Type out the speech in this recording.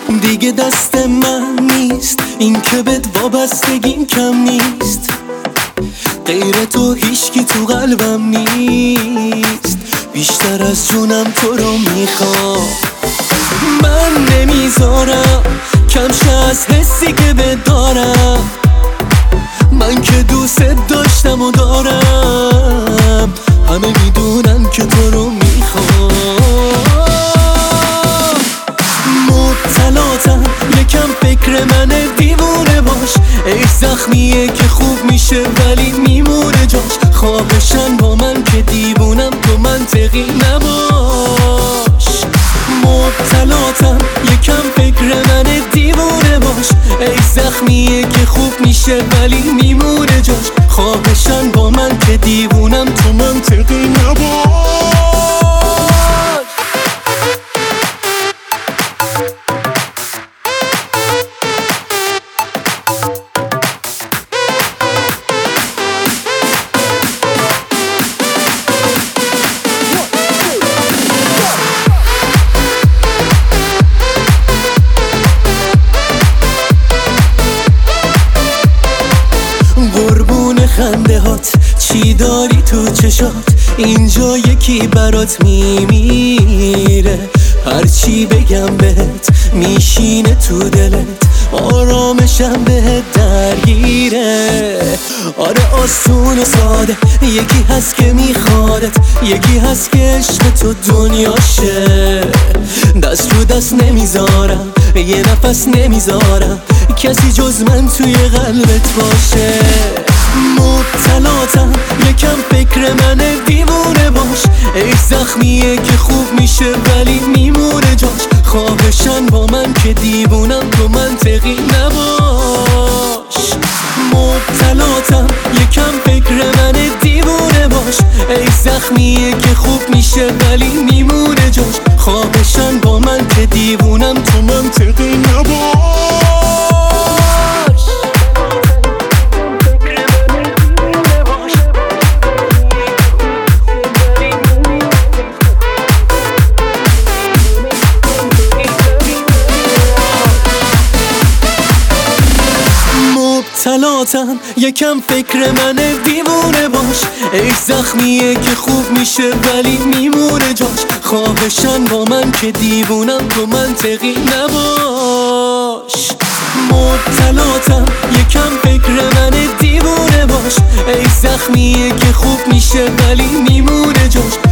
دیگه دست من نیست این که بهت وابستگیم کم نیست، غیر تو هیچکی تو قلبم نیست، بیشتر از جونم تو رو میخوام. من نمیذارم کم شه از حسی که بهت دارم، من که دوست داشتم و دارم، همه میدونن که تو رو میخوام. مبتلاتم یکم فکر منه دیوونه باش، ای زخمیه که خوب میشه ولی میمونه جاش، خواهشن با من که دیوونم تو منطقی نباش. مبتلاتم یکم فکر منه دیوونه باش، ای زخمیه که خوب میشه ولی میمونه جاش، خواهشن با من که دیوونم تو منطقی نباش. قربون خنده هات چی داری تو چشات، اینجا یکی برات میمیره، هرچی بگم بهت میشینه تو دلت، آرامشم بهت درگیره. آره آسون و ساده، یکی هست که میخوادت، یکی هست که عشق تو دنیاشه، دست رو دست نمیذارم، یه نفس نمیذارم کسی جز من توی قلبت باشه. مبتلاتم یکم فکر منه دیوونه باش، ای زخمیه که خوب میشه ولی میمونه جاش، خواهشن با من که دیوونم تو منطقی نباش. مبتلاتم یکم فکر منه دیوونه باش، ای زخمیه که خوب میشه ولی میمونه جاش، خواهشن با من که دیوونم تو منطقی نباش. مبتلاتم یکم فکر منه دیوونه باش، ای زخمیه که خوب میشه ولی میمونه جاش، خواهشن با من که دیوونم تو منطقی نباش. مبتلاتم یکم فکر منه دیوونه باش، ای زخمیه که خوب میشه ولی میمونه جاش،